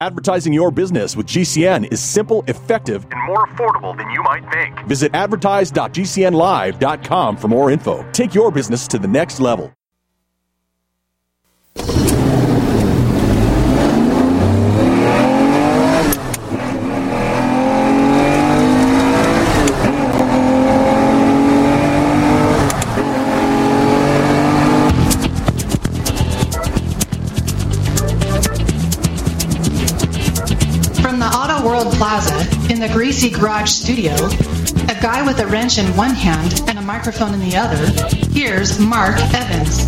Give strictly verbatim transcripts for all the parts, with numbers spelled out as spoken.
Advertising your business with G C N is simple, effective, and more affordable than you might think. Visit advertise dot g c n live dot com for more info. Take your business to the next level. Plaza in the Greasy Garage studio, a guy with a wrench in one hand and a microphone in the other, here's Mark Evans.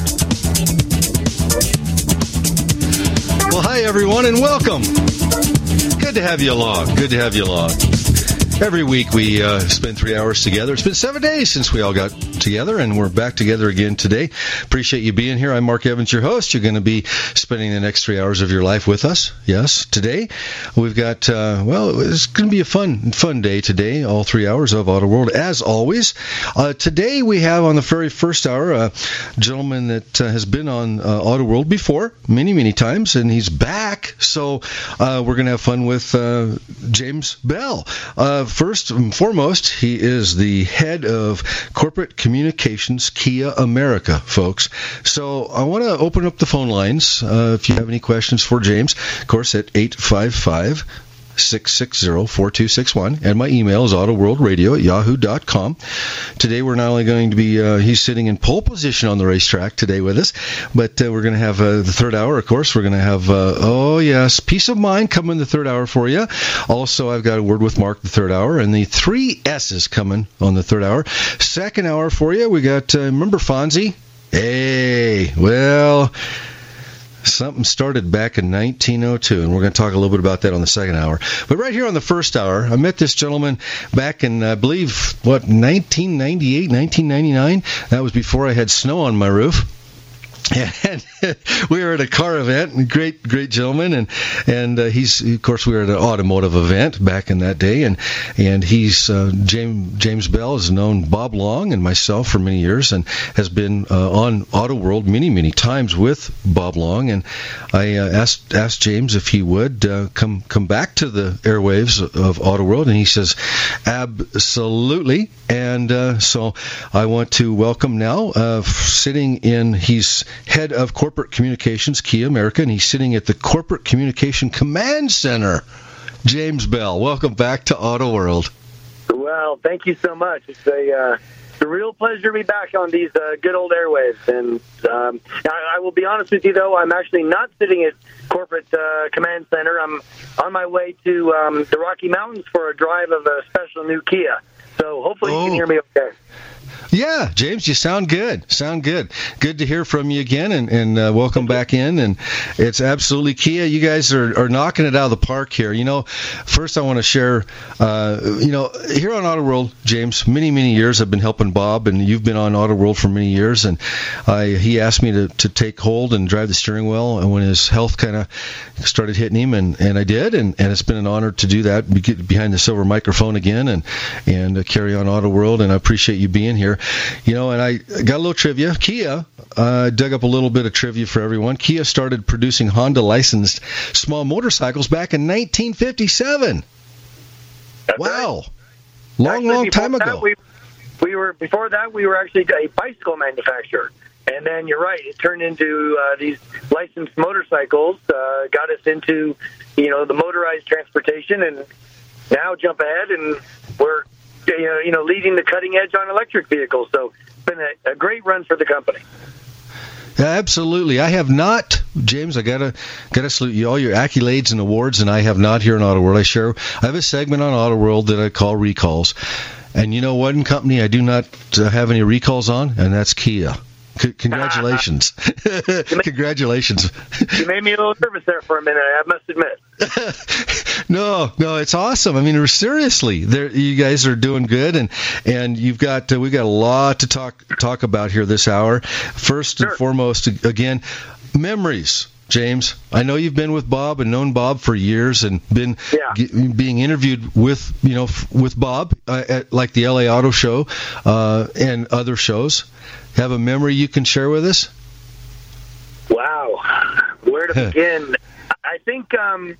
Well, hi everyone and welcome. Good to have you along. Good to have you along. Every week we uh, spend three hours together. It's been seven days since we all got together, and we're back together again today. Appreciate you being here. I'm Mark Evans, your host. You're going to be spending the next three hours of your life with us. Yes, today we've got, uh, well, it's going to be a fun fun day today, all three hours of Auto World, as always. Uh, today we have on the very first hour a gentleman that uh, has been on uh, Auto World before, many, many times, and he's back. So uh, we're going to have fun with uh, James Bell. Uh, First and foremost, he is the head of corporate communications, Kia America, folks. So I want to open up the phone lines. Uh, if you have any questions for James, of course, at eight five five, six six zero, four two six one, and my email is autoworldradio at yahoo dot com. Today we're not only going to be, uh, he's sitting in pole position on the racetrack today with us, but uh, we're going to have uh, the third hour, of course. We're going to have, uh, oh yes, Peace of Mind coming in the third hour for you. Also, I've got a word with Mark the third hour, and the three S's coming on the third hour. Second hour for you, we got, uh, remember Fonzie? Hey, well... something started back in nineteen oh two, and we're going to talk a little bit about that on the second hour. But right here on the first hour, I met this gentleman back in, I believe, what, nineteen ninety-eight, nineteen ninety-nine? That was before I had snow on my roof. And we were at a car event, great, great gentleman, and and uh, he's, of course, we were at an automotive event back in that day, and and he's uh, James James Bell has known Bob Long and myself for many years, and has been uh, on Auto World many, many times with Bob Long, and I uh, asked asked James if he would uh, come come back to the airwaves of Auto World, and he says absolutely, and uh, so I want to welcome now, uh, sitting in, he's head of corporate communications, Kia America, and he's sitting at the Corporate Communication Command Center. James Bell, welcome back to Auto World. Well, thank you so much. It's a, uh, it's a real pleasure to be back on these uh, good old airwaves. And um, I, I will be honest with you, though, I'm actually not sitting at Corporate uh, Command Center. I'm on my way to um, the Rocky Mountains for a drive of a special new Kia. So hopefully oh. you can hear me okay. Yeah, James, you sound good. Sound good. Good to hear from you again, and, and uh, welcome back in. And it's absolutely Kia. You guys are, are knocking it out of the park here. You know, first I want to share, uh, you know, here on Auto World, James, many, many years I've been helping Bob, and you've been on Auto World for many years. And I, he asked me to, to take hold and drive the steering wheel, and when his health kind of started hitting him, and, and I did, and, and it's been an honor to do that, get behind the silver microphone again, and, and uh, carry on Auto World, and I appreciate you being here. You know, and I got a little trivia. Kia, uh, dug up a little bit of trivia for everyone. Kia started producing Honda-licensed small motorcycles back in nineteen fifty-seven. That's wow. Right. Long, actually, long time ago. That, we, we were Before that, we were actually a bicycle manufacturer. And then you're right, it turned into uh, these licensed motorcycles, uh, got us into, you know, the motorized transportation, and now jump ahead, and we're you know, leading the cutting edge on electric vehicles. So it's been a, a great run for the company. Yeah, absolutely. I have not, James, I gotta gotta salute you, all your accolades and awards, and I have not here in Auto World. I share I have a segment on Auto World that I call Recalls. And you know one company I do not uh, have any recalls on, and that's Kia. C- congratulations. Congratulations. You made me a little nervous there for a minute, I must admit. no, no, it's awesome. I mean, seriously, there, you guys are doing good, and and you've got uh, we got a lot to talk talk about here this hour. First and sure. foremost, again, memories. James, I know you've been with Bob and known Bob for years, and been yeah. g- being interviewed with you know f- with Bob uh, at like the L A Auto Show uh, and other shows. Have a memory you can share with us? Wow, where to begin? I think um,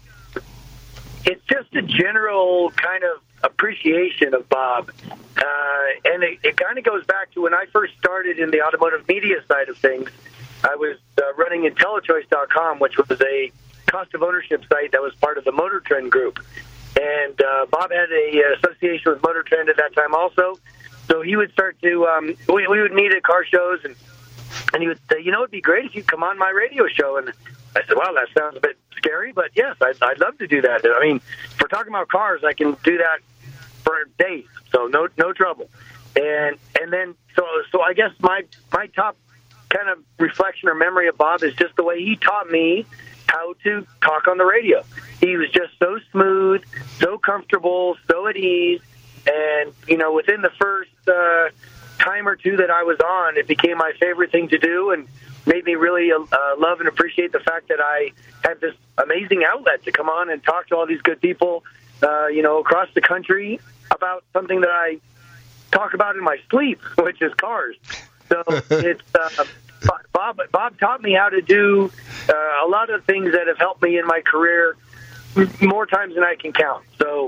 it's just a general kind of appreciation of Bob. Uh, and it, it kind of goes back to when I first started in the automotive media side of things. I was uh, running IntelliChoice dot com, which was a cost of ownership site that was part of the Motor Trend group. And uh, Bob had a association with Motor Trend at that time also. So he would start to, um, we, we would meet at car shows, and, and he would say, you know, it'd be great if you come on my radio show. And I said, well, that sounds a bit scary, but yes, I'd, I'd love to do that. I mean, if we're talking about cars, I can do that for days, so no no trouble. And and then, so so I guess my, my top kind of reflection or memory of Bob is just the way he taught me how to talk on the radio. He was just so smooth, so comfortable, so at ease. And, you know, within the first uh, time or two that I was on, it became my favorite thing to do and made me really uh, love and appreciate the fact that I had this amazing outlet to come on and talk to all these good people, uh, you know, across the country about something that I talk about in my sleep, which is cars. So it's uh, Bob. Bob taught me how to do uh, a lot of things that have helped me in my career more times than I can count. So,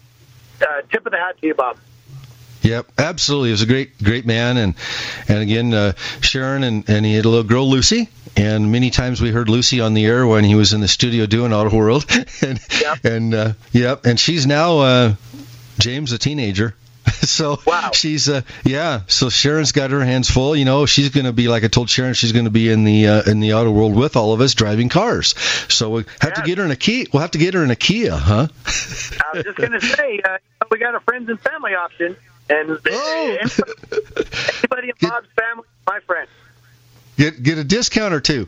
uh, tip of the hat to you, Bob. Yep, absolutely. He was a great, great man, and and again, uh, Sharon and, and he had a little girl, Lucy, and many times we heard Lucy on the air when he was in the studio doing Auto World, and yep. and uh, yep, and she's now uh, James, a teenager. So wow. she's uh, yeah. So Sharon's got her hands full. You know, she's going to be, like I told Sharon, she's going to be in the uh, in the auto world with all of us driving cars. So we have yes. to get her in a Kia. We'll have to get her in a Kia, huh? I was just going to say uh, we got a friends and family option, and oh. anybody, anybody in Bob's family, my friend. Get get a discount or two.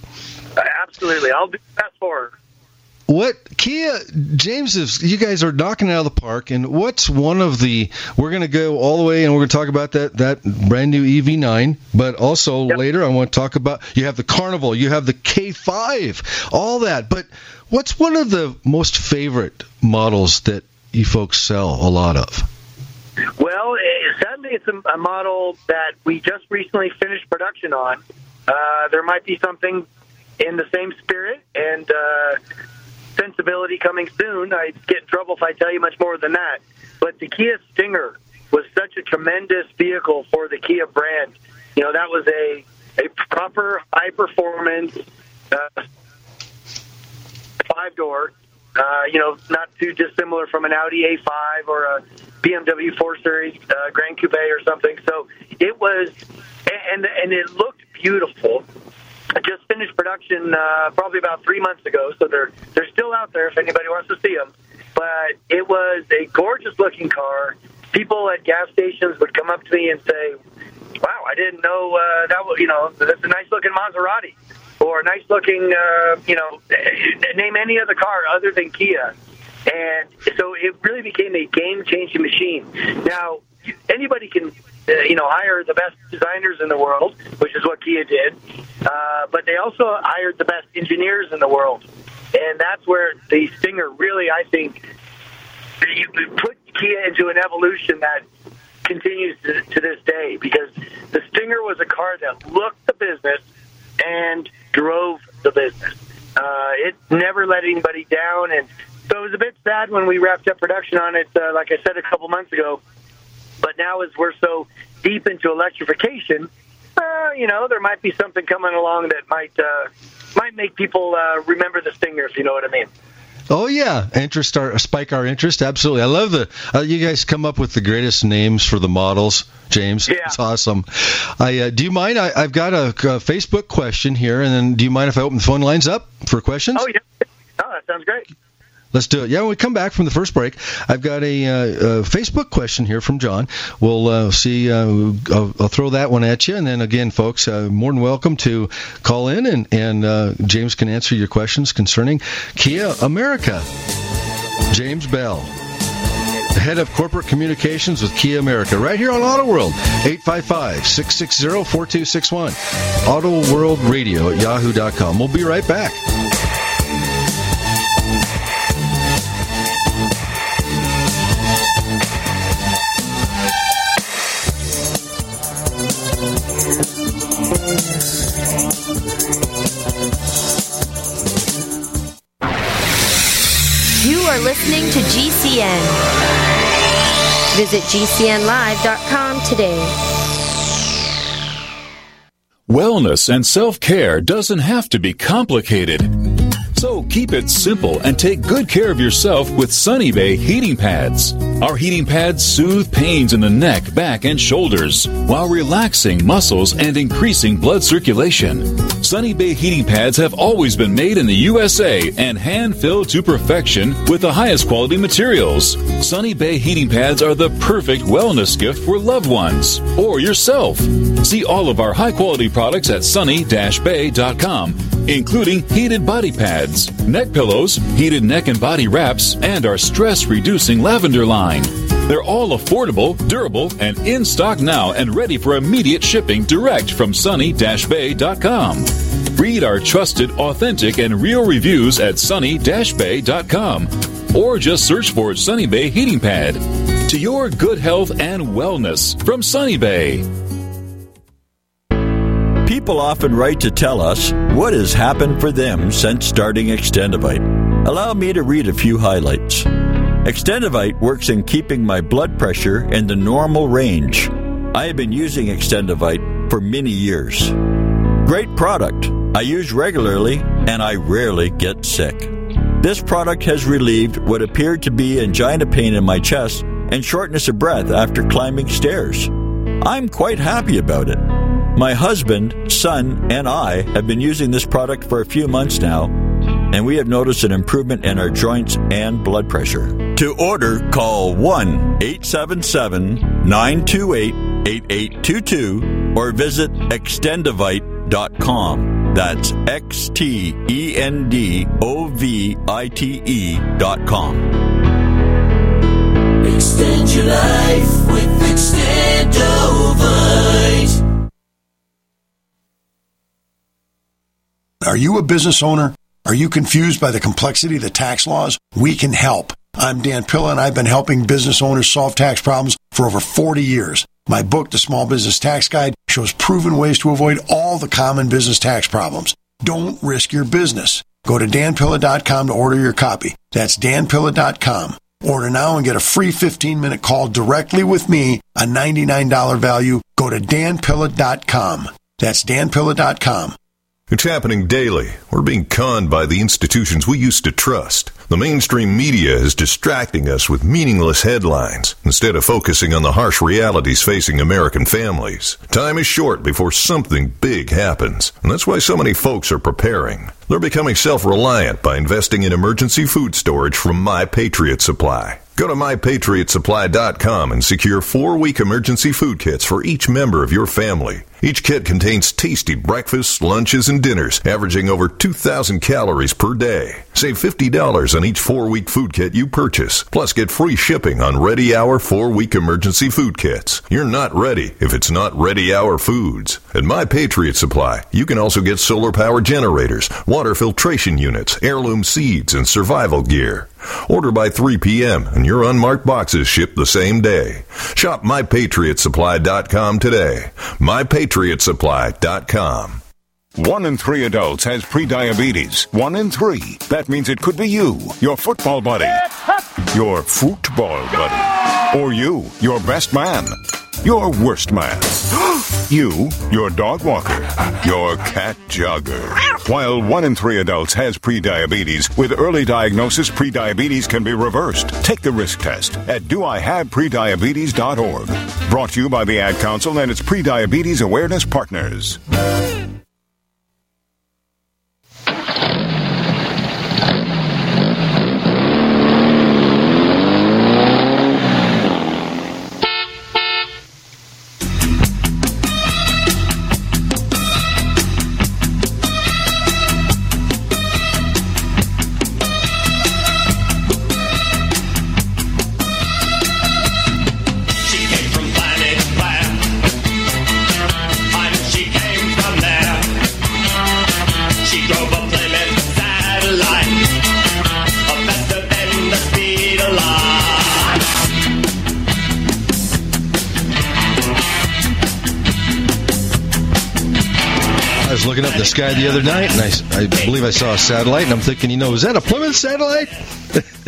Uh, absolutely, I'll do that for her. What Kia, James, is, you guys are knocking it out of the park, and what's one of the, we're going to go all the way, and we're going to talk about that, that brand new E V nine, but also yep. later I want to talk about, you have the Carnival, you have the K five, all that, but what's one of the most favorite models that you folks sell a lot of? Well, sadly, it's a, a model that we just recently finished production on. Uh, there might be something in the same spirit, and uh, sensibility coming soon. I'd get in trouble if I tell you much more than that. But the Kia Stinger was such a tremendous vehicle for the Kia brand. You know, that was a, a proper high-performance uh, five-door, uh, you know, not too dissimilar from an Audi A five or a B M W four Series uh, Grand Coupe or something. So it was, and and it looked beautiful. I just finished production uh, probably about three months ago, so they're they're still out there if anybody wants to see them. But it was a gorgeous-looking car. People at gas stations would come up to me and say, "Wow, I didn't know uh, that was, you know, that's a nice-looking Maserati, or a nice-looking, uh, you know, name any other car other than Kia." And so it really became a game-changing machine. Now, anybody can, uh, you know, hire the best designers in the world, which is what Kia did. Uh, but they also hired the best engineers in the world. And that's where the Stinger really, I think, you put Kia into an evolution that continues to, to this day. Because the Stinger was a car that looked the business and drove the business. Uh, it never let anybody down. And so it was a bit sad when we wrapped up production on it, uh, like I said a couple months ago. But now as we're so deep into electrification, uh, you know, there might be something coming along that might uh, might make people uh, remember the Stinger, if you know what I mean. Oh, yeah. Interest our, spike our interest. Absolutely. I love the, uh, you guys come up with the greatest names for the models, James. Yeah. It's awesome. I uh, do you mind? I, I've got a, a Facebook question here, and then do you mind if I open the phone lines up for questions? Oh, yeah. Oh, that sounds great. Let's do it. Yeah, when we come back from the first break, I've got a, uh, a Facebook question here from John. We'll uh, see. Uh, I'll, I'll throw that one at you. And then again, folks, uh, more than welcome to call in, and, and uh, James can answer your questions concerning Kia America. James Bell, the head of corporate communications with Kia America, right here on Auto World, eight five five, six six zero, four two six one, Auto World Radio at yahoo dot com. We'll be right back. You are listening to G C N. Visit G C N live dot com today. Wellness and self-care doesn't have to be complicated. So keep it simple and take good care of yourself with Sunny Bay heating pads. Our heating pads soothe pains in the neck, back, and shoulders while relaxing muscles and increasing blood circulation. Sunny Bay heating pads have always been made in the U S A and hand-filled to perfection with the highest quality materials. Sunny Bay heating pads are the perfect wellness gift for loved ones or yourself. See all of our high-quality products at sunny dash bay dot com, including heated body pads, neck pillows, heated neck and body wraps, and our stress-reducing lavender line. They're all affordable, durable, and in stock now and ready for immediate shipping direct from sunny dash bay dot com. Read our trusted, authentic, and real reviews at sunny dash bay dot com or just search for Sunny Bay Heating Pad. To your good health and wellness from Sunny Bay. People often write to tell us what has happened for them since starting Extendivite. Allow me to read a few highlights. Extendivite works in keeping my blood pressure in the normal range. I have been using Extendivite for many years. Great product. I use regularly and I rarely get sick. This product has relieved what appeared to be angina pain in my chest and shortness of breath after climbing stairs. I'm quite happy about it. My husband, son, and I have been using this product for a few months now, and we have noticed an improvement in our joints and blood pressure. To order, call one eight seven seven, nine two eight, eight eight two two or visit extendivite dot com. That's X T E N D O V I T E dot com. Extend your life with Extendivite. Are you a business owner? Are you confused by the complexity of the tax laws? We can help. I'm Dan Pilla, and I've been helping business owners solve tax problems for over forty years. My book, The Small Business Tax Guide, shows proven ways to avoid all the common business tax problems. Don't risk your business. Go to dan pilla dot com to order your copy. That's dan pilla dot com. Order now and get a free fifteen-minute call directly with me, a ninety-nine dollars value. Go to dan pilla dot com. That's dan pilla dot com. It's happening daily. We're being conned by the institutions we used to trust. The mainstream media is distracting us with meaningless headlines instead of focusing on the harsh realities facing American families. Time is short before something big happens, and that's why so many folks are preparing. They're becoming self-reliant by investing in emergency food storage from My Patriot Supply. Go to my patriot supply dot com and secure four-week emergency food kits for each member of your family. Each kit contains tasty breakfasts, lunches, and dinners, averaging over two thousand calories per day. Save fifty dollars on each four-week food kit you purchase, plus get free shipping on Ready Hour four-week emergency food kits. You're not ready if it's not Ready Hour foods. At My Patriot Supply, you can also get solar power generators, water filtration units, heirloom seeds, and survival gear. Order by three p.m. and your unmarked boxes ship the same day. Shop my patriot supply dot com today. my patriot supply dot com. One in three adults has prediabetes. One in three. That means it could be you, your football buddy, your football buddy, or you, your best man, your worst man, you, your dog walker, your cat jogger. While one in three adults has prediabetes, with early diagnosis, prediabetes can be reversed. Take the risk test at do I have prediabetes dot org. Brought to you by the Ad Council and its Prediabetes Awareness Partners. Looking up the sky the other night, and I, I believe I saw a satellite, and I'm thinking, you know, is that a Plymouth satellite?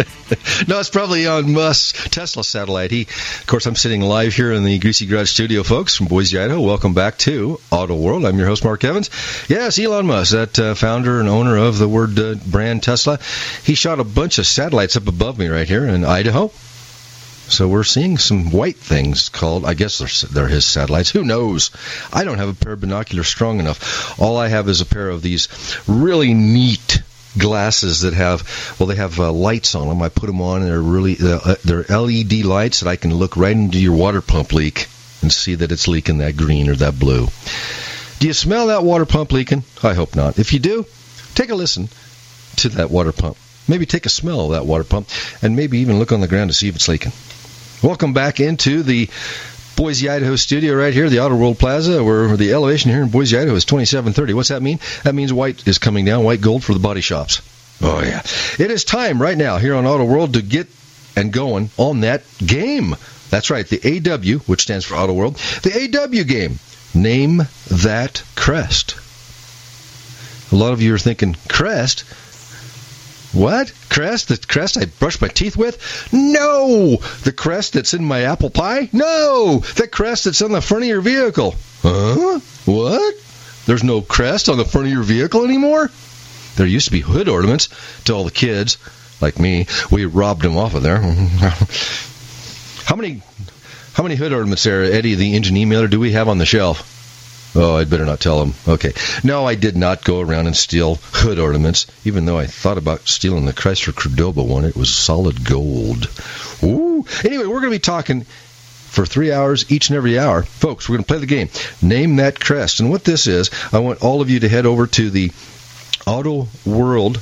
No, it's probably Elon Musk's Tesla satellite. He, of course, I'm sitting live here in the Greasy Garage studio, folks, from Boise, Idaho. Welcome back to Auto World. I'm your host, Mark Evans. Yes, Elon Musk, that uh, founder and owner of the word uh, brand Tesla. He shot a bunch of satellites up above me right here in Idaho. So we're seeing some white things called, I guess they're, they're his satellites. Who knows? I don't have a pair of binoculars strong enough. All I have is a pair of these really neat glasses that have, well, they have uh, lights on them. I put them on, and they're really, uh, they're L E D lights that I can look right into your water pump leak and see that it's leaking that green or that blue. Do you smell that water pump leaking? I hope not. If you do, take a listen to that water pump. Maybe take a smell of that water pump, and maybe even look on the ground to see if it's leaking. Welcome back into the Boise, Idaho studio right here, the Auto World Plaza, where the elevation here in Boise, Idaho is twenty-seven thirty. What's that mean? That means white is coming down, white gold for the body shops. Oh, yeah. It is time right now here on Auto World to get and going on that game. That's right, the A W, which stands for Auto World, the A W game. Name that crest. A lot of you are thinking, crest? What? Crest? The crest I brush my teeth with? No! The crest that's in my apple pie? No! The crest that's on the front of your vehicle. Huh? What? There's no crest on the front of your vehicle anymore? There used to be hood ornaments to all the kids, like me. We robbed them off of there. How many how many hood ornaments there, Eddie, the engine emailer, do we have on the shelf? Oh, I'd better not tell him. Okay. No, I did not go around and steal hood ornaments, even though I thought about stealing the Chrysler Cordoba one. It was solid gold. Ooh. Anyway, we're going to be talking for three hours each and every hour. Folks, we're going to play the game. Name that crest. And what this is, I want all of you to head over to the Auto World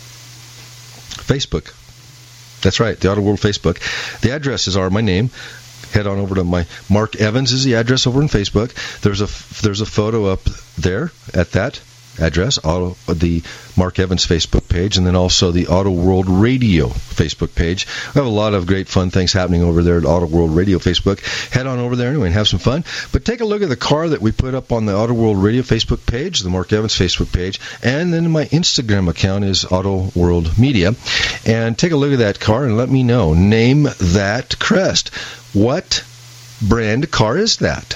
Facebook. That's right, the Auto World Facebook. The addresses are my name. Head on over to my Mark Evans is the address over on Facebook. There's a there's a photo up there at that address, auto the Mark Evans Facebook page, and then also the Auto World Radio Facebook page. We have a lot of great fun things happening over there at Auto World Radio Facebook. Head on over there anyway and have some fun. But take a look at the car that we put up on the Auto World Radio Facebook page, the Mark Evans Facebook page, and then my Instagram account is Auto World Media. And take a look at that car and let me know. Name that crest. What brand car is that?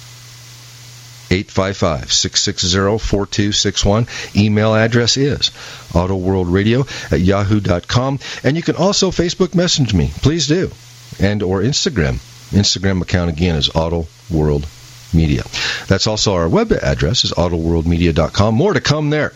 eight five five, six six zero, four two six one. Email address is autoworldradio at yahoo dot com. And you can also Facebook message me. Please do. And or Instagram. Instagram account, again, is Auto World Media. That's also our web address, is auto world media dot com. More to come there.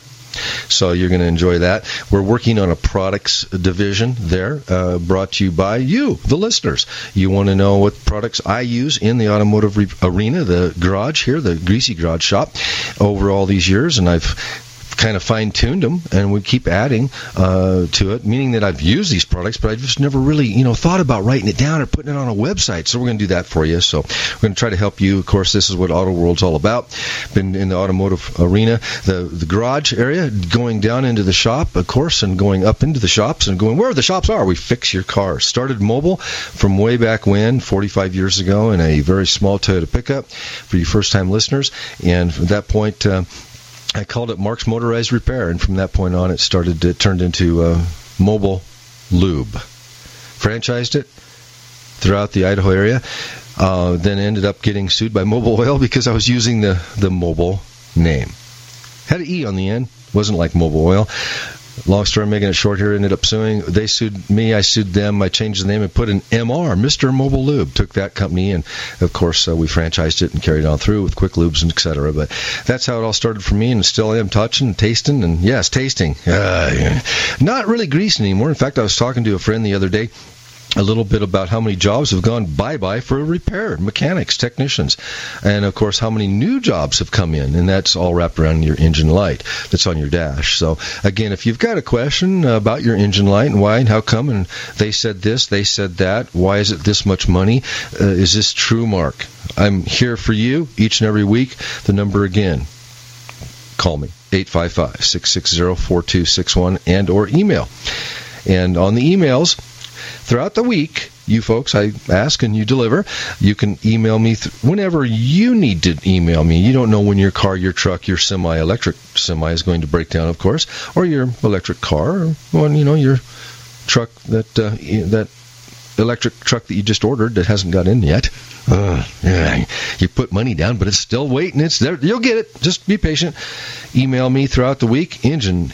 So you're going to enjoy that. We're working on a products division there, uh, brought to you by you, the listeners. You want to know what products I use in the automotive re- arena, the garage here, the Greasy Garage shop, over all these years, and I've kind of fine-tuned them, and we keep adding uh, to it, meaning that I've used these products, but I just never really, you know, thought about writing it down or putting it on a website. So we're going to do that for you. So we're going to try to help you. Of course, this is what Auto World's all about. Been in the automotive arena, the the garage area, going down into the shop, of course, and going up into the shops and going where the shops are. We fix your car. Started mobile from way back when, forty-five years ago, in a very small Toyota pickup for you first-time listeners. And from that point, uh, I called it Mark's Motorized Repair, and from that point on, it started. It turned into uh, Mobile Lube. Franchised it throughout the Idaho area. Uh, then ended up getting sued by Mobile Oil because I was using the the Mobile name. Had an E on the end. Wasn't like Mobile Oil. Long story, making it short here, ended up suing. They sued me, I sued them. I changed the name and put an M R, Mister Mobile Lube. Took that company, and of course, uh, we franchised it and carried on through with Quick Lubes and et cetera. But that's how it all started for me, and still am touching, tasting, and yes, tasting. Uh, yeah. Not really grease anymore. In fact, I was talking to a friend the other day a little bit about how many jobs have gone bye-bye for repair, mechanics, technicians, and, of course, how many new jobs have come in, and that's all wrapped around your engine light that's on your dash. So, again, if you've got a question about your engine light and why and how come, and they said this, they said that, why is it this much money, uh, is this true, Mark? I'm here for you each and every week. The number again, call me, eight five five, six six zero, four two six one, and or email. And on the emails, throughout the week, you folks, I ask and you deliver. You can email me th- whenever you need to email me. You don't know when your car, your truck, your semi-electric semi is going to break down, of course, or your electric car, or when, you know, your truck that uh, that electric truck that you just ordered that hasn't got in yet. Uh, yeah, you put money down, but it's still waiting. It's there. You'll get it. Just be patient. Email me throughout the week. Engine.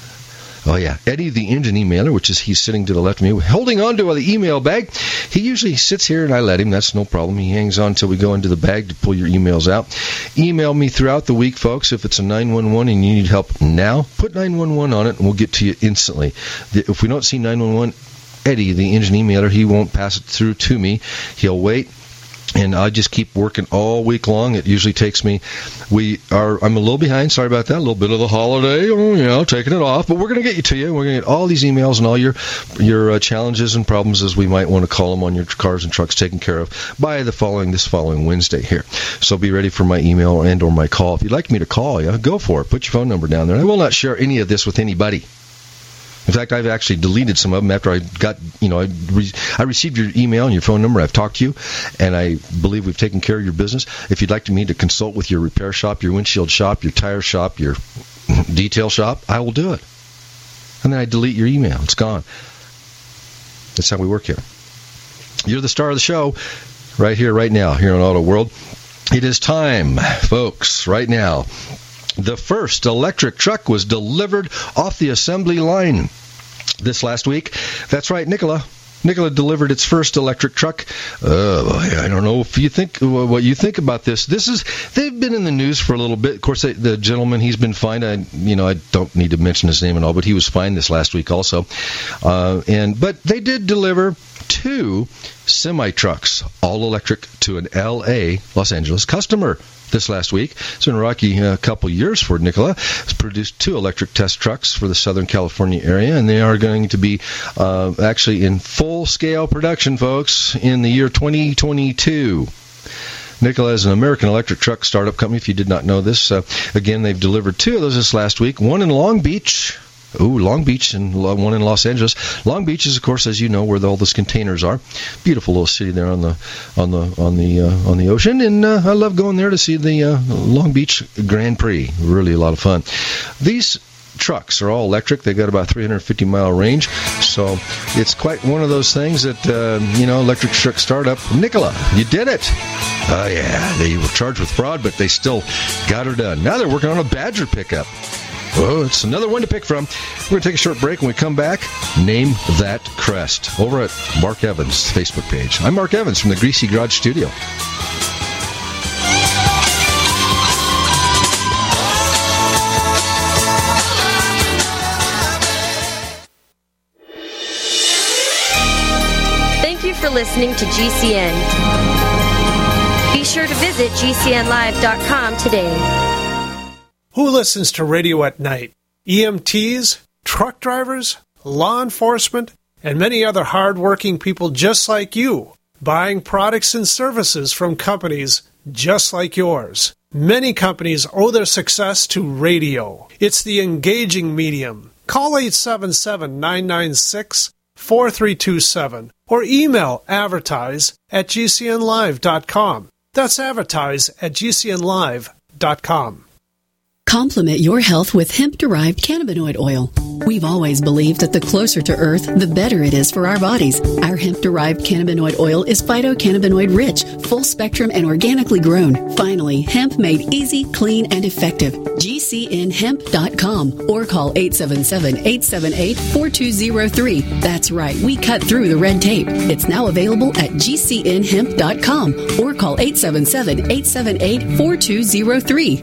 Oh, yeah. Eddie, the engine emailer, which is he's sitting to the left of me, holding on to the email bag. He usually sits here, and I let him. That's no problem. He hangs on until we go into the bag to pull your emails out. Email me throughout the week, folks. If it's a nine one one and you need help now, put nine one one on it, and we'll get to you instantly. If we don't see nine one one, Eddie, the engine emailer, he won't pass it through to me. He'll wait. And I just keep working all week long. It usually takes me, we are, I'm a little behind, sorry about that, a little bit of the holiday, oh, you know, taking it off. But we're going to get you to you. We're going to get all these emails and all your your uh, challenges and problems, as we might want to call them, on your cars and trucks taken care of by the following, this following Wednesday here. So be ready for my email and or my call. If you'd like me to call you, go for it. Put your phone number down there. I will not share any of this with anybody. In fact, I've actually deleted some of them after I got, you know, I, re- I received your email and your phone number. I've talked to you, and I believe we've taken care of your business. If you'd like me to consult with your repair shop, your windshield shop, your tire shop, your detail shop, I will do it. And then I delete your email. It's gone. That's how we work here. You're the star of the show right here, right now, here on Auto World. It is time, folks, right now. The first electric truck was delivered off the assembly line this last week. That's right, Nikola. Nikola delivered its first electric truck. Uh, I don't know if you think what you think about this. This is they've been in the news for a little bit. Of course, they, the gentleman, he's been fined. I, you know, I don't need to mention his name and all, but he was fined this last week also. Uh, and but they did deliver two semi trucks, all electric, to an L A, Los Angeles customer this last week. It's been a rocky uh, couple years for Nikola. It's produced two electric test trucks for the Southern California area, and they are going to be uh, actually in full-scale production, folks, in the year twenty twenty-two. Nikola is an American electric truck startup company, if you did not know this. Uh, again, they've delivered two of those this last week, one in Long Beach. Ooh, Long Beach, and one in Los Angeles. Long Beach is, of course, as you know, where all those containers are. Beautiful little city there on the on the on the uh, on the ocean, and uh, I love going there to see the uh, Long Beach Grand Prix. Really a lot of fun. These trucks are all electric. They got about three hundred fifty mile range, so it's quite one of those things that uh, you know, electric truck startup. Nikola, you did it. Oh yeah, they were charged with fraud, but they still got her done. Now they're working on a Badger pickup. Oh, it's another one to pick from. We're going to take a short break. When we come back, name that crest over at Mark Evans' Facebook page. I'm Mark Evans from the Greasy Garage Studio. Thank you for listening to G C N. Be sure to visit G C N live dot com today. Who listens to radio at night? E M Ts, truck drivers, law enforcement, and many other hard-working people just like you, buying products and services from companies just like yours. Many companies owe their success to radio. It's the engaging medium. Call eight seven seven, nine nine six, four three two seven or email advertise at G C N live dot com. That's advertise at G C N live dot com. Complement your health with hemp-derived cannabinoid oil. We've always believed that the closer to Earth, the better it is for our bodies. Our hemp-derived cannabinoid oil is phytocannabinoid-rich, full-spectrum, and organically grown. Finally, hemp made easy, clean, and effective. G C N hemp dot com or call eight seven seven, eight seven eight, four two zero three. That's right, we cut through the red tape. It's now available at G C N hemp dot com or call eight seven seven, eight seven eight, four two zero three.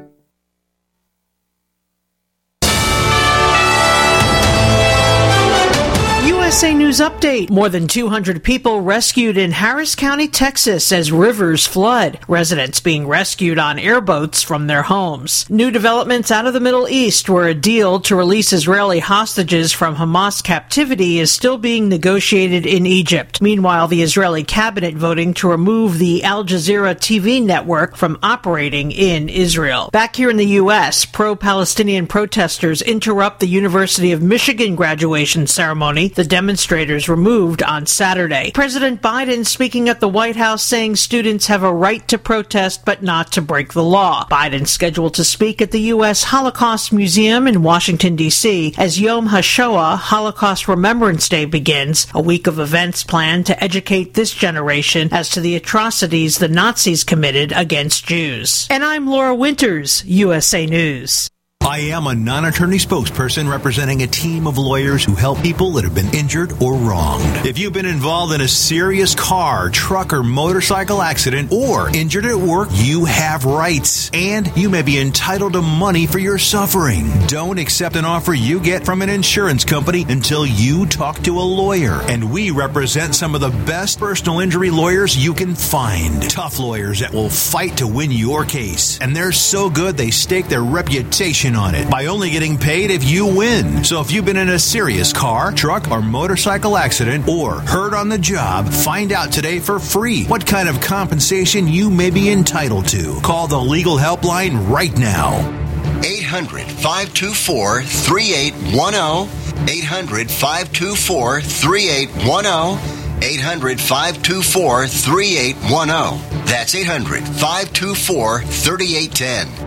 U S A News Update. More than two hundred people rescued in Harris County, Texas as rivers flood. Residents being rescued on airboats from their homes. New developments out of the Middle East, where a deal to release Israeli hostages from Hamas captivity is still being negotiated in Egypt. Meanwhile, the Israeli cabinet voting to remove the Al Jazeera T V network from operating in Israel. Back here in the U S, pro-Palestinian protesters interrupt the University of Michigan graduation ceremony. The demonstrators removed on Saturday. President Biden speaking at the White House saying students have a right to protest but not to break the law. Biden scheduled to speak at the U S Holocaust Museum in Washington, D C as Yom HaShoah, Holocaust Remembrance Day, begins, a week of events planned to educate this generation as to the atrocities the Nazis committed against Jews. And I'm Laura Winters, U S A News. I am a non-attorney spokesperson representing a team of lawyers who help people that have been injured or wronged. If you've been involved in a serious car, truck, or motorcycle accident or injured at work, you have rights, and you may be entitled to money for your suffering. Don't accept an offer you get from an insurance company until you talk to a lawyer. And we represent some of the best personal injury lawyers you can find. Tough lawyers that will fight to win your case. And they're so good they stake their reputation on it by only getting paid if you win. So if you've been in a serious car, truck, or motorcycle accident or hurt on the job, find out today for free what kind of compensation you may be entitled to. Call the legal helpline right now. eight hundred, five two four, three eight one zero. eight hundred, five two four, three eight one zero. eight hundred, five two four, three eight one zero. That's eight hundred, five two four, three eight one zero.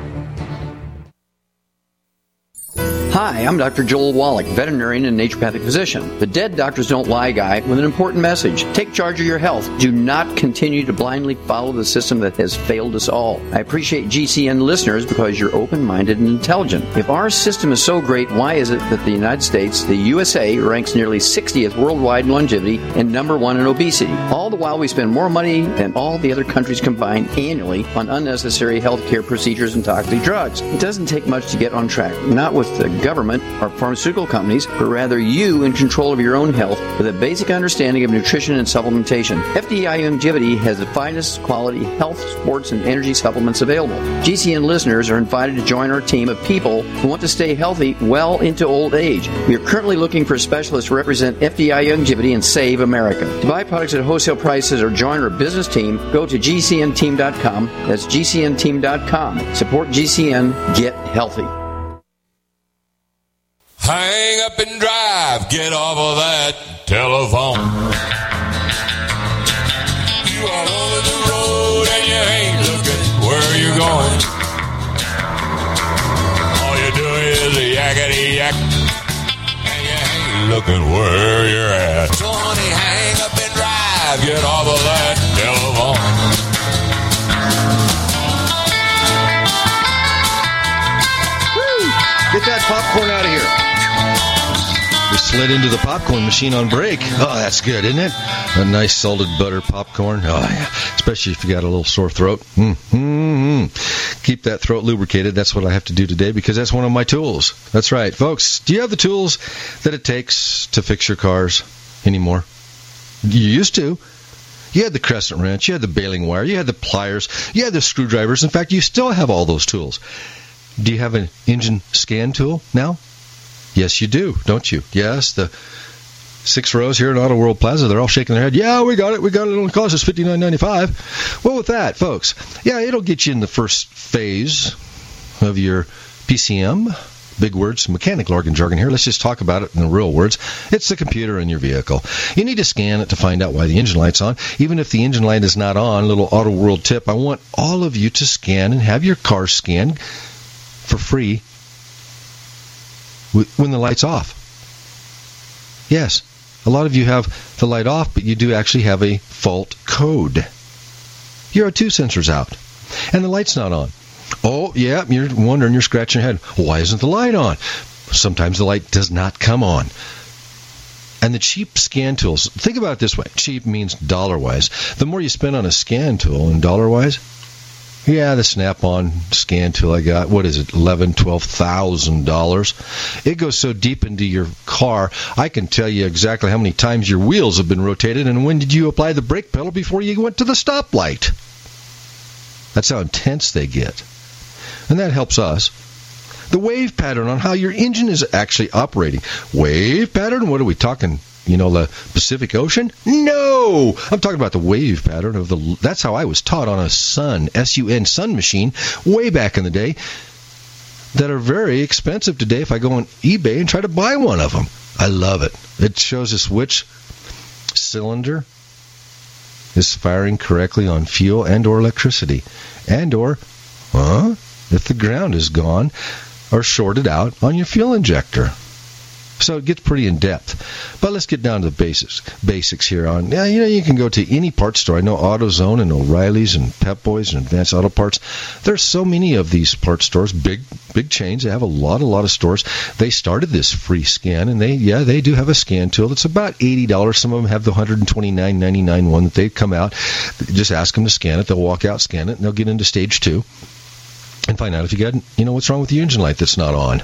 Hi, I'm Doctor Joel Wallach, veterinarian and naturopathic physician. The Dead Doctors Don't Lie guy with an important message. Take charge of your health. Do not continue to blindly follow the system that has failed us all. I appreciate G C N listeners because you're open-minded and intelligent. If our system is so great, why is it that the United States, the U S A, ranks nearly sixtieth worldwide in longevity and number one in obesity? All the while we spend more money than all the other countries combined annually on unnecessary health care procedures and toxic drugs. It doesn't take much to get on track. Not with the government or pharmaceutical companies, but rather you in control of your own health with a basic understanding of nutrition and supplementation. F D I Longevity has the finest quality health, sports, and energy supplements available. G C N listeners are invited to join our team of people who want to stay healthy well into old age. We are currently looking for specialists to represent F D I Longevity and Save America. To buy products at wholesale prices or join our business team, go to G C N team dot com. That's G C N team dot com. Support G C N. Get healthy. Hang up and drive, get off of that telephone. You all over the road and you ain't looking where you're going. All you do is a yakety yak, and you ain't looking where you're at. So honey, hang up and drive, get off of that telephone. Woo! Get that popcorn out of here. We slid into the popcorn machine on break. Oh, that's good, isn't it? A nice salted butter popcorn. Oh, yeah. Especially if you got a little sore throat. Mm-hmm. Keep that throat lubricated. That's what I have to do today because that's one of my tools. That's right. Folks, do you have the tools that it takes to fix your cars anymore? You used to. You had the crescent wrench. You had the baling wire. You had the pliers. You had the screwdrivers. In fact, you still have all those tools. Do you have an engine scan tool now? Yes, you do, don't you? Yes, the six rows here at Auto World Plaza, they're all shaking their head. Yeah, we got it. We got it. It only cost us fifty-nine ninety-five. Well, with that, folks, yeah, it'll get you in the first phase of your P C M. Big words, mechanical organ jargon here. Let's just talk about it in the real words. It's the computer in your vehicle. You need to scan it to find out why the engine light's on. Even if the engine light is not on, little Auto World tip, I want all of you to scan and have your car scanned for free when the light's off. Yes, a lot of you have the light off, but you do actually have a fault code. Your O two sensor's out, and the light's not on. Oh, yeah, you're wondering, you're scratching your head. Why isn't the light on? Sometimes the light does not come on. And the cheap scan tools, think about it this way. Cheap means dollar-wise. The more you spend on a scan tool and dollar-wise, yeah, the Snap-on scan tool I got, what is it, eleven thousand dollars, twelve thousand dollars. It goes so deep into your car, I can tell you exactly how many times your wheels have been rotated and when did you apply the brake pedal before you went to the stoplight. That's how intense they get. And that helps us. The wave pattern on how your engine is actually operating. Wave pattern? What are we talking? You know, the Pacific Ocean? No! I'm talking about the wave pattern of the... That's how I was taught on a Sun, S U N, Sun machine, way back in the day, that are very expensive today if I go on eBay and try to buy one of them. I love it. It shows us which cylinder is firing correctly on fuel and or electricity. And or, huh, if the ground is gone or shorted out on your fuel injector. So it gets pretty in-depth. But let's get down to the basics basics here. On yeah, you know, you can go to any parts store. I know AutoZone and O'Reilly's and Pep Boys and Advanced Auto Parts. There's so many of these parts stores, big big chains. They have a lot, a lot of stores. They started this free scan, and they, yeah, they do have a scan tool. It's about eighty dollars. Some of them have the one hundred twenty-nine ninety-nine one that they come out. Just ask them to scan it. They'll walk out, scan it, and they'll get into stage two and find out if you got, you know, what's wrong with the engine light that's not on.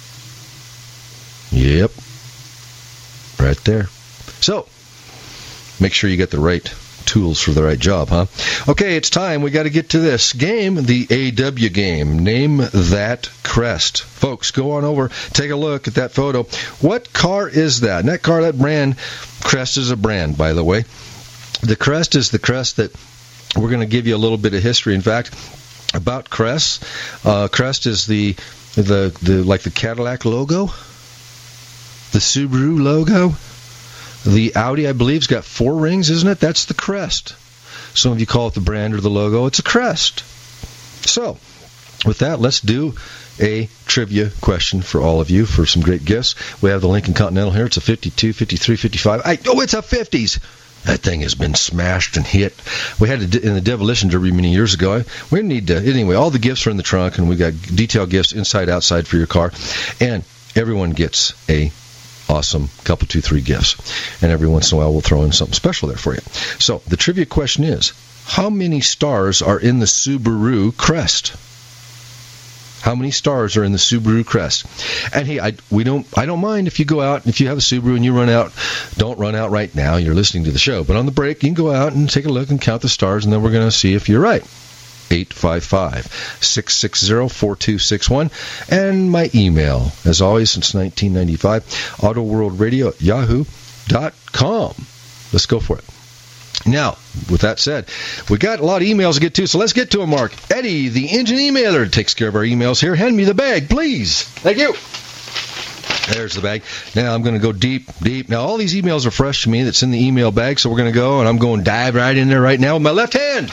Yep. Right there. So, make sure you get the right tools for the right job, huh? Okay, it's time. We got to get to this game, the A W game. Name that crest. Folks, go on over, take a look at that photo. What car is that? And that car, that brand, Crest is a brand, by the way. The crest is the crest that we're going to give you a little bit of history. In fact, about Crest, uh, Crest is the, the, the, like the Cadillac logo. The Subaru logo, the Audi, I believe, has got four rings, isn't it? That's the crest. Some of you call it the brand or the logo. It's a crest. So, with that, let's do a trivia question for all of you for some great gifts. We have the Lincoln Continental here. It's a fifty-two, fifty-three, fifty-five. I, oh, it's a fifties. That thing has been smashed and hit. We had it in the Demolition Derby many years ago. We need to, anyway, all the gifts are in the trunk, and we got detailed gifts inside, outside for your car. And everyone gets a awesome couple, two, three gifts. And every once in a while, we'll throw in something special there for you. So, the trivia question is, how many stars are in the Subaru Crest? How many stars are in the Subaru Crest? And hey, I we don't I don't mind if you go out, if you have a Subaru and you run out, don't run out right now, you're listening to the show. But on the break, you can go out and take a look and count the stars, and then we're going to see if you're right. eight five five, six six zero, four two six one. And my email, as always, since nineteen ninety-five, autoworldradio at yahoo dot com. Let's go for it. Now, with that said, we got a lot of emails to get to, so let's get to them, Mark. Eddie, the engine emailer, takes care of our emails here. Hand me the bag, please. Thank you. There's the bag. Now I'm going to go deep, deep. Now, all these emails are fresh to me that's in the email bag, so we're going to go, and I'm going to dive right in there right now with my left hand.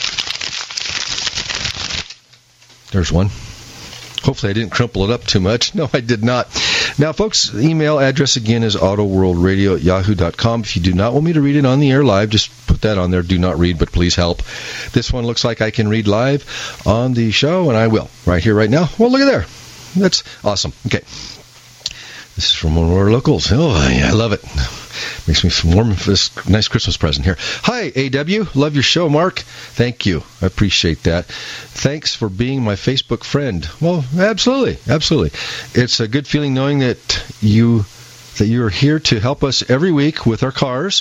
There's one. Hopefully I didn't crumple it up too much. No, I did not. Now, folks, email address again is autoworldradio at yahoo dot com. If you do not want me to read it on the air live, just put that on there. Do not read, but please help. This one looks like I can read live on the show, and I will. Right here, right now. Well, look at there. That's awesome. Okay. This is from one of our locals. Oh, yeah, I love it. Makes me warm for this nice Christmas present here. Hi, A W. Love your show, Mark. Thank you. I appreciate that. Thanks for being my Facebook friend. Well, absolutely. Absolutely. It's a good feeling knowing that you that you are here to help us every week with our cars.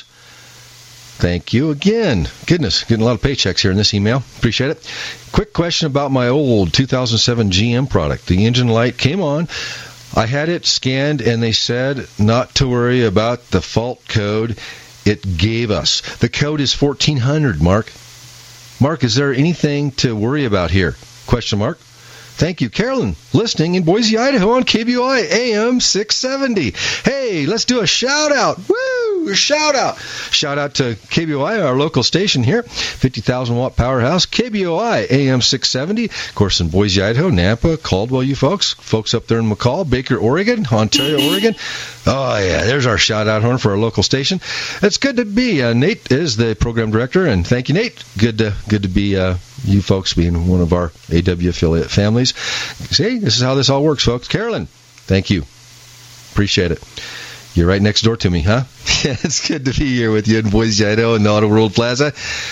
Thank you again. Goodness, getting a lot of paychecks here in this email. Appreciate it. Quick question about my old two thousand seven G M product. The engine light came on. I had it scanned, and they said not to worry about the fault code it gave us. The code is fourteen hundred, Mark. Mark, is there anything to worry about here? Question mark. Thank you. Carolyn, listening in Boise, Idaho on K B O I A M six seventy. Hey, let's do a shout-out. Woo! A shout-out. Shout-out to K B O I, our local station here, fifty thousand watt powerhouse, K B O I A M six seventy. Of course, in Boise, Idaho, Nampa, Caldwell, you folks. Folks up there in McCall, Baker, Oregon, Ontario, Oregon. Oh, yeah, there's our shout-out horn for our local station. It's good to be. Uh, Nate is the program director, and thank you, Nate. Good to, good to be uh, you folks being one of our A W affiliate families. See, this is how this all works, folks. Carolyn, thank you. Appreciate it. You're right next door to me, huh? It's good to be here with you in Boise, Idaho, in the Auto World Plaza.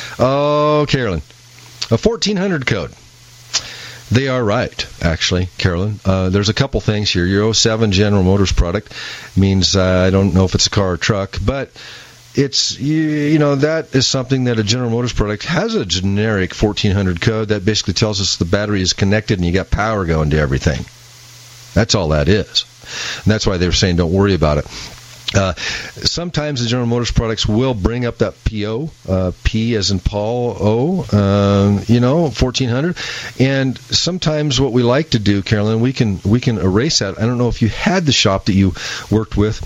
Oh, Carolyn, a fourteen hundred code. They are right, actually, Carolyn. Uh, there's a couple things here. Your oh seven General Motors product means uh, I don't know if it's a car or truck, but it's, you, you know, that is something that a General Motors product has a generic fourteen hundred code that basically tells us the battery is connected and you got power going to everything. That's all that is. And that's why they were saying don't worry about it. Uh, sometimes the General Motors products will bring up that P O, uh, P as in Paul, O, um, you know, fourteen hundred. And sometimes what we like to do, Carolyn, we can we can erase that. I don't know if you had the shop that you worked with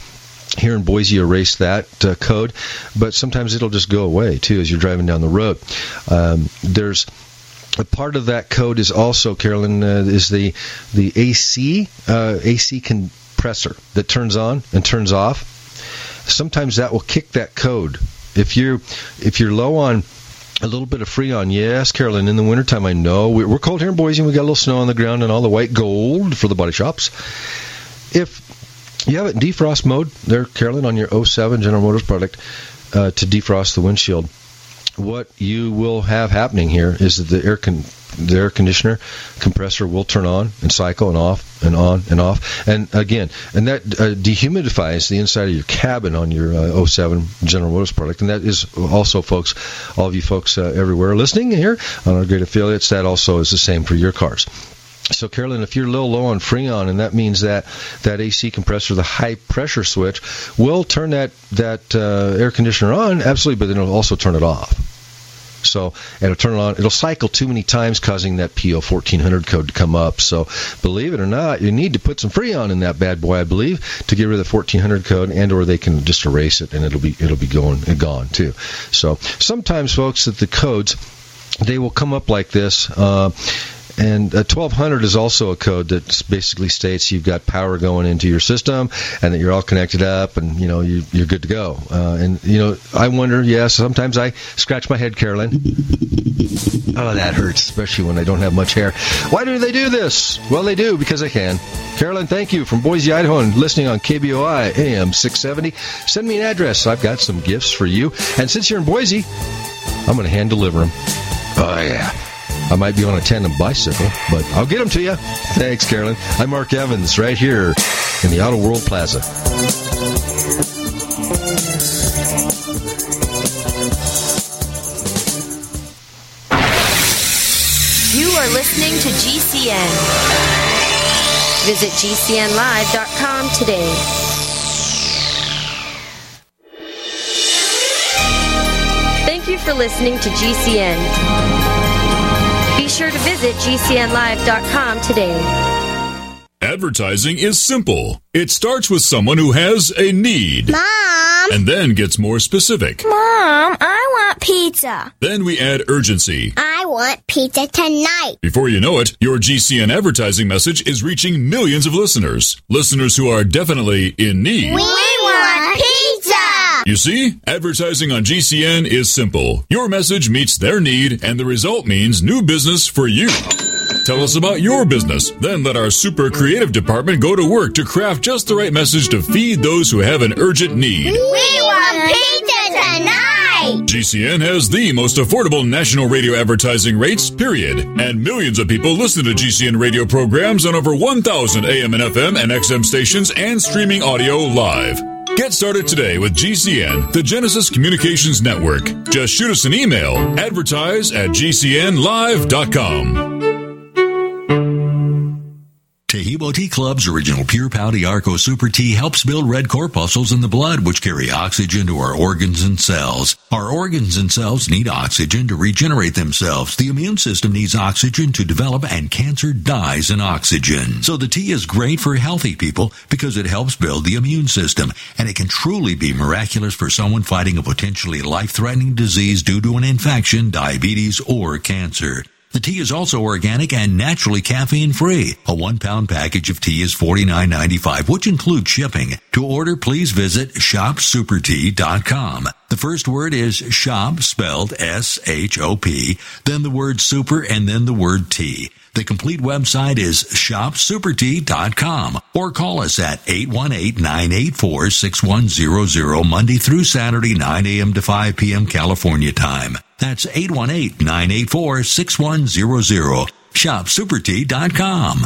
here in Boise erase that uh, code, but sometimes it'll just go away, too, as you're driving down the road. Um, there's a part of that code is also, Carolyn, uh, is the the A C, uh, A C compressor that turns on and turns off. Sometimes that will kick that code. If you're, if you're low on a little bit of Freon, yes, Carolyn, in the wintertime, I know. We're cold here in Boise, and we got a little snow on the ground and all the white gold for the body shops. If you have it in defrost mode there, Carolyn, on your oh seven General Motors product uh, to defrost the windshield, what you will have happening here is that the air con- the air conditioner compressor will turn on and cycle and off and on and off. And again, and that uh, dehumidifies the inside of your cabin on your uh, oh seven General Motors product. And that is also, folks, all of you folks uh, everywhere listening here on our great affiliates, that also is the same for your cars. So, Carolyn, if you're a little low on Freon, and that means that that A C compressor, the high-pressure switch, will turn that, that uh, air conditioner on, absolutely, but then it'll also turn it off. So it'll turn it on. It'll cycle too many times, causing that P O fourteen hundred code to come up. So believe it or not, you need to put some Freon in that bad boy, I believe, to get rid of the fourteen hundred code, and or they can just erase it, and it'll be it'll be going and gone too. So sometimes, folks, that the codes, they will come up like this. Uh, And uh, twelve hundred is also a code that basically states you've got power going into your system and that you're all connected up and, you know, you, you're good to go. Uh, and, you know, I wonder, yes, sometimes I scratch my head, Carolyn. Oh, that hurts, especially when I don't have much hair. Why do they do this? Well, they do because they can. Carolyn, thank you from Boise, Idaho, and listening on K B O I A M six seventy. Send me an address. I've got some gifts for you. And since you're in Boise, I'm going to hand deliver them. Oh, yeah. I might be on a tandem bicycle, but I'll get them to you. Thanks, Carolyn. I'm Mark Evans, right here in the Auto World Plaza. You are listening to G C N. Visit G C N live dot com today. Thank you for listening to G C N. Be sure to visit G C N live dot com today. Advertising is simple. It starts with someone who has a need. Mom! And then gets more specific. Mom, I want pizza. Then we add urgency. I want pizza tonight. Before you know it, your G C N advertising message is reaching millions of listeners. Listeners who are definitely in need. We want pizza! You see, advertising on G C N is simple. Your message meets their need, and the result means new business for you. Tell us about your business. Then let our super creative department go to work to craft just the right message to feed those who have an urgent need. We want pizza tonight! G C N has the most affordable national radio advertising rates, period. And millions of people listen to G C N radio programs on over one thousand A M and F M and X M stations and streaming audio live. Get started today with G C N, the Genesis Communications Network. Just shoot us an email, advertise at G C N live dot com. Tahibo Tea Club's original Pure Pouty Arco Super Tea helps build red corpuscles in the blood, which carry oxygen to our organs and cells. Our organs and cells need oxygen to regenerate themselves. The immune system needs oxygen to develop, and cancer dies in oxygen. So the tea is great for healthy people because it helps build the immune system, and it can truly be miraculous for someone fighting a potentially life-threatening disease due to an infection, diabetes, or cancer. The tea is also organic and naturally caffeine-free. A one-pound package of tea is forty-nine ninety-five, which includes shipping. To order, please visit shop super tea dot com. The first word is shop, spelled S H O P, then the word super, and then the word tea. The complete website is shop super tea dot com, or call us at eight one eight, nine eight four, six one zero zero Monday through Saturday, nine a.m. to five p.m. California time. That's eight one eight, nine eight four, six one zero zero. shop super tea dot com.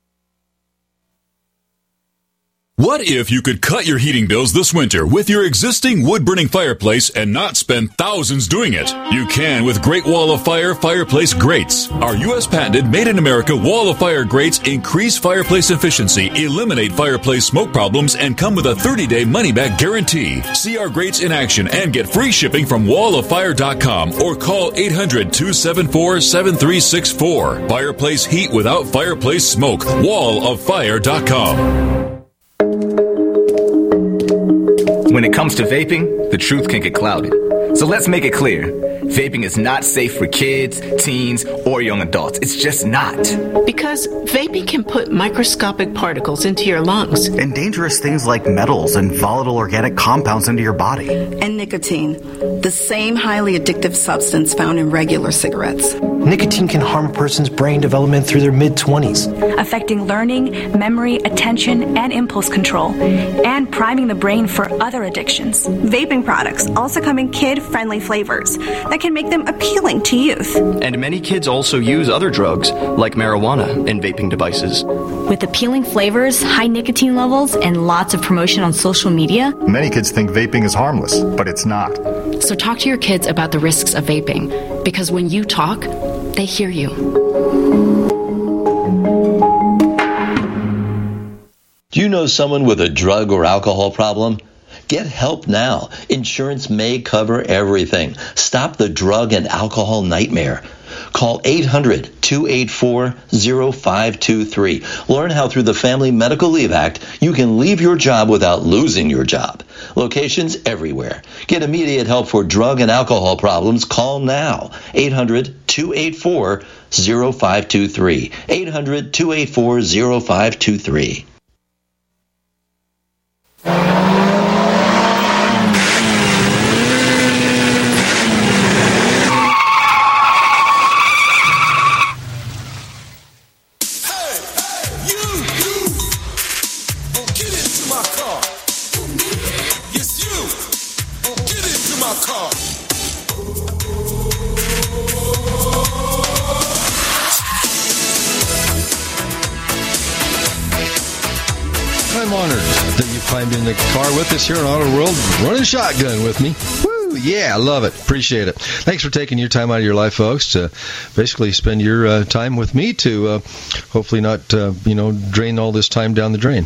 What if you could cut your heating bills this winter with your existing wood-burning fireplace and not spend thousands doing it? You can with Great Wall of Fire Fireplace Grates. Our U S patented made-in-America Wall of Fire grates increase fireplace efficiency, eliminate fireplace smoke problems, and come with a thirty-day money-back guarantee. See our grates in action and get free shipping from wall of fire dot com or call eight hundred, two seven four, seven three six four. Fireplace heat without fireplace smoke. wall of fire dot com. When it comes to vaping, the truth can get clouded. So let's make it clear. Vaping is not safe for kids, teens, or young adults. It's just not. Because vaping can put microscopic particles into your lungs. And dangerous things like metals and volatile organic compounds into your body. And nicotine, the same highly addictive substance found in regular cigarettes. Nicotine can harm a person's brain development through their mid-twenties. Affecting learning, memory, attention, and impulse control. And priming the brain for other addictions. Vaping products also come in kid-friendly flavors that can make them appealing to youth. And many kids also use other drugs, like marijuana, in vaping devices. With appealing flavors, high nicotine levels, and lots of promotion on social media, many kids think vaping is harmless, but it's not. So talk to your kids about the risks of vaping, because when you talk, they hear you. Do you know someone with a drug or alcohol problem? Get help now. Insurance may cover everything. Stop the drug and alcohol nightmare. Call eight hundred, two eight four, zero five two three. Learn how through the Family Medical Leave Act you can leave your job without losing your job. Locations everywhere. Get immediate help for drug and alcohol problems. Call now. eight hundred, two eight four, zero five two three. eight hundred, two eight four, zero five two three. In the car with us here on Auto World, running shotgun with me. Woo! Yeah, I love it. Appreciate it. Thanks for taking your time out of your life, folks, to basically spend your uh, time with me to uh, hopefully not, uh, you know, drain all this time down the drain.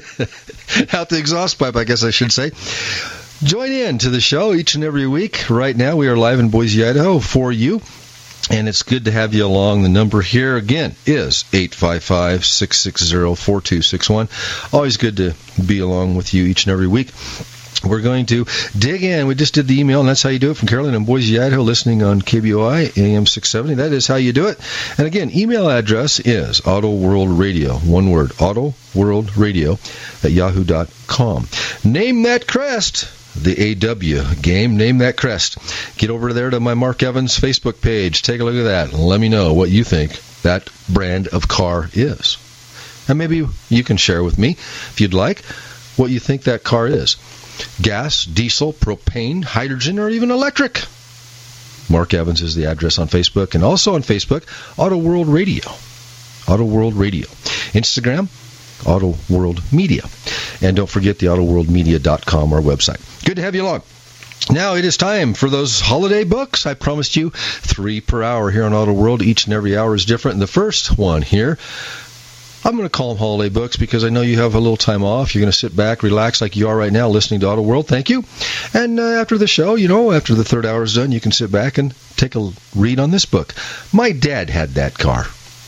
Out the exhaust pipe, I guess I should say. Join in to the show each and every week. Right now, we are live in Boise, Idaho for you. And it's good to have you along. The number here, again, is eight five five, six six zero, four two six one. Always good to be along with you each and every week. We're going to dig in. We just did the email, and that's how you do it from Carolyn in Boise, Idaho, listening on K B O I, A M six seventy. That is how you do it. And again, email address is Auto World Radio. One word, Auto World Radio at yahoo dot com. Name that crest. The A W game, name that crest. Get over there to my Mark Evans Facebook page. Take a look at that and let me know what you think that brand of car is. And maybe you can share with me, if you'd like, what you think that car is. Gas, diesel, propane, hydrogen, or even electric. Mark Evans is the address on Facebook. And also on Facebook, Auto World Radio. Auto World Radio. Instagram, Auto World Media. And don't forget the auto world media dot com, our website. Good to have you along. Now it is time for those holiday books. I promised you three per hour here on Auto World. Each and every hour is different. And the first one here, I'm going to call them holiday books because I know you have a little time off. You're going to sit back, relax like you are right now listening to Auto World. Thank you. And uh, after the show, you know, after the third hour is done, you can sit back and take a read on this book. My Dad Had That Car.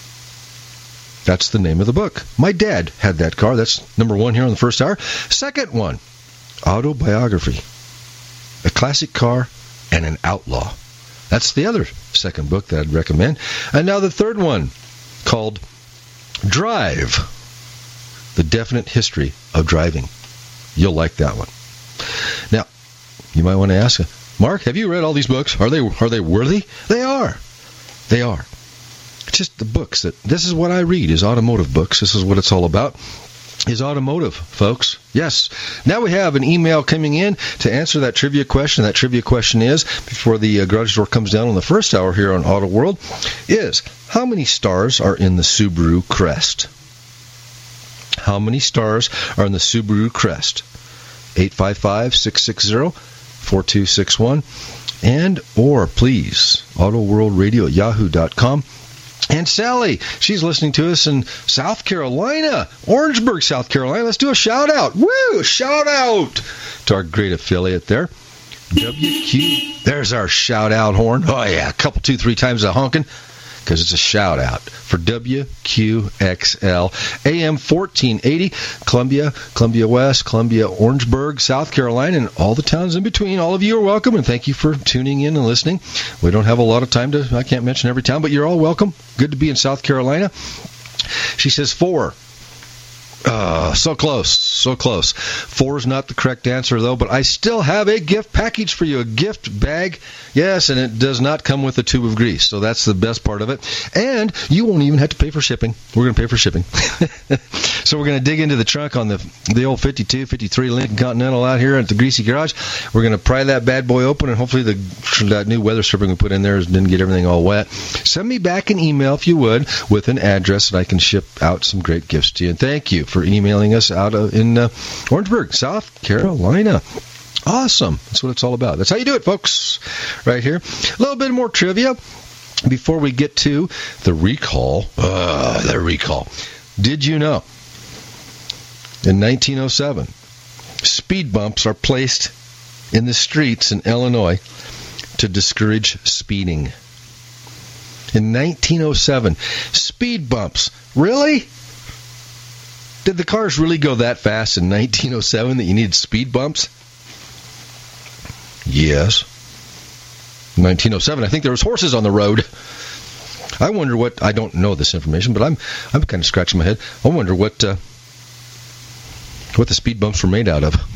That's the name of the book. My Dad Had That Car. That's number one here on the first hour. Second one, Autobiography. A classic car and an outlaw. That's the other second book that I'd recommend. And now the third one, called Drive. The Definite History of Driving. You'll like that one. Now, you might want to ask, Mark, have you read all these books? Are they are they worthy? They are. They are. Just the books that this is what I read is automotive books. This is what it's all about. Is automotive, folks. Yes. Now we have an email coming in to answer that trivia question. That trivia question is, before the uh, garage door comes down on the first hour here on Auto World, is how many stars are in the Subaru Crest? How many stars are in the Subaru Crest? eight five five, six six zero, four two six one. And, or please, Auto World Radio at yahoo dot com. And Sally, she's listening to us in South Carolina, Orangeburg, South Carolina. Let's do a shout-out. Woo! Shout-out to our great affiliate there. W Q. There's our shout-out horn. Oh, yeah, a couple, two, three times a honking. because it's a shout-out for W Q X L, A M fourteen eighty, Columbia, Columbia West, Columbia, Orangeburg, South Carolina, and all the towns in between. All of you are welcome, and thank you for tuning in and listening. We don't have a lot of time to, I can't mention every town, but you're all welcome. Good to be in South Carolina. She says four. Uh, so close, so close. Four is not the correct answer, though, but I still have a gift package for you, a gift bag. Yes, and it does not come with a tube of grease, so that's the best part of it. And you won't even have to pay for shipping. We're going to pay for shipping. So we're going to dig into the trunk on the the old fifty-two, fifty-three Lincoln Continental out here at the Greasy Garage. We're going to pry that bad boy open, and hopefully the that new weather stripping we put in there didn't get everything all wet. Send me back an email, if you would, with an address that I can ship out some great gifts to you. And thank you for emailing us out of, in uh, Orangeburg, South Carolina. Awesome. That's what it's all about. That's how you do it, folks. Right here. A little bit more trivia before we get to the recall. Uh, the recall. Did you know in nineteen oh seven, speed bumps are placed in the streets in Illinois to discourage speeding? In nineteen oh seven, speed bumps. Really? Did the cars really go that fast in nineteen oh seven that you needed speed bumps? Yes. nineteen oh seven, I think there was horses on the road. I wonder what, I don't know this information, but I'm I'm kind of scratching my head. I wonder what uh, what the speed bumps were made out of.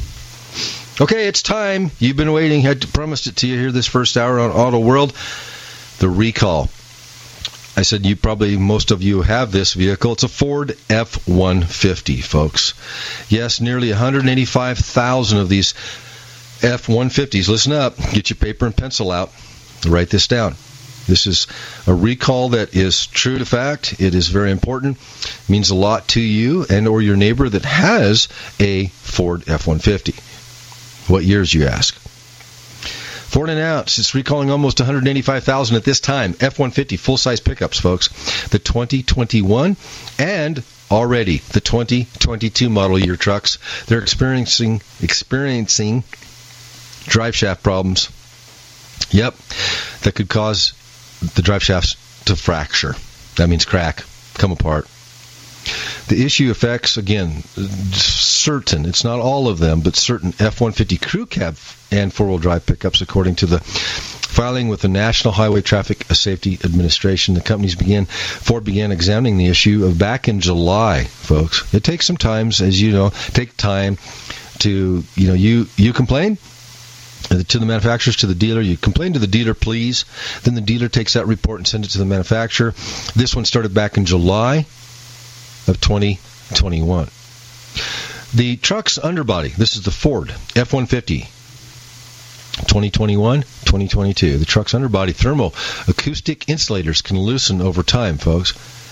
Okay, it's time. You've been waiting. I promised it to you here this first hour on Auto World. The recall. I said you probably, most of you have this vehicle. It's a Ford F one fifty, folks. Yes, nearly one hundred eighty-five thousand of these F one fifties. Listen up. Get your paper and pencil out. Write this down. This is a recall that is true to fact. It is very important. It means a lot to you and or your neighbor that has a Ford F one fifty. What years, you ask? Ford announced it's recalling almost one hundred eighty-five thousand at this time. F one fifty full-size pickups, folks. The twenty twenty-one and already the twenty twenty-two model year trucks. They're experiencing experiencing drive shaft problems. Yep, that could cause the drive shafts to fracture. That means crack, come apart. The issue affects, again, certain, it's not all of them, but certain F one fifty crew cab and four-wheel drive pickups, according to the filing with the National Highway Traffic Safety Administration. The companies began, Ford began examining the issue of back in July, folks. It takes some time, as you know, take time to, you know, you, you complain to the manufacturers, to the dealer. You complain to the dealer, please. Then the dealer takes that report and sends it to the manufacturer. This one started back in July of twenty twenty-one. The truck's underbody, this is the Ford F one fifty, twenty twenty-one, twenty twenty-two. The truck's underbody thermal acoustic insulators can loosen over time, folks.